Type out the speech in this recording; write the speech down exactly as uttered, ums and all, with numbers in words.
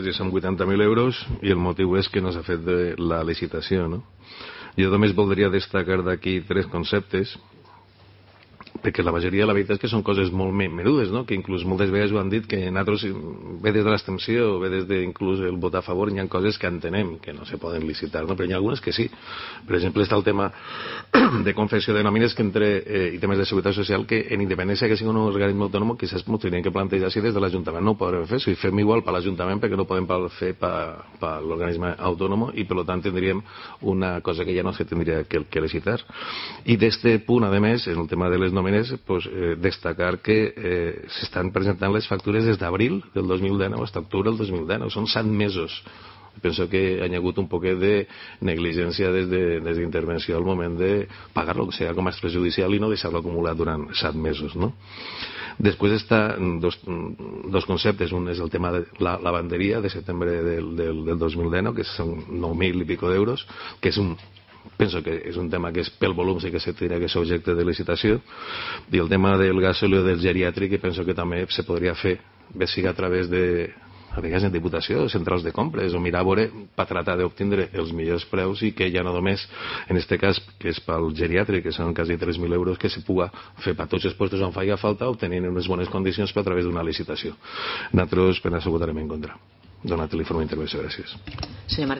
són vuitanta mil euros i el motiu és que no s'ha fet la licitació, no? Jo només voldria destacar d'aquí tres conceptes, perquè la majoria la veritat és que són coses molt menudes, no? Que inclús moltes vegades ho han dit, que nosaltres, ve des de l'abstenció, ve des de inclús el votar a favor, hi ha coses que entenem que no se poden licitar, no? Però hi ha algunes que sí. Per exemple, està el tema de confecció de nòmines que entre, eh, i temes de seguretat social, que en independència que sigui un organisme autònom, quizás m'ho tenien que plantejar si des de l'Ajuntament no ho podrem fer. Si fem igual per l'Ajuntament, perquè no podem fer per l'organisme autònom, i per tant tindríem una cosa que ja no se tindria que, que licitar. I d'este punt, a més, en el tema de les nòmines, pues, eh, destacar que eh, s'estan presentant les factures des d'abril del dos mil dinou fins a octubre del dos mil dinou. Són set mesos. Penso que hi ha hagut un poquet de negligència des d'intervenció al moment de pagar-lo, que sigui com a extrajudicial, i no deixar-lo acumulat durant set mesos, no? Després està dos, dos conceptes. Un és el tema de la lavanderia de setembre del, del, del dos mil dinou, que són nou mil i pico d'euros, que és un penso que és un tema que és pel volum sí que se tindria que ser objecte de licitació, i el tema del gasòleo del geriàtric, que penso que també se podria fer, bé sigui a través de a vegades en diputació, centrals de compres, o mirar a veure per tratar d'obtindre els millors preus, i que ja no només en aquest cas que és pel geriàtric, que són quasi tres mil euros, que se puga fer per tots els puestos on faci falta, obtenint unes bones condicions per a través d'una licitació. Nosaltres per això votarem en contra. Donat l'informe d'intervenció. Gràcies.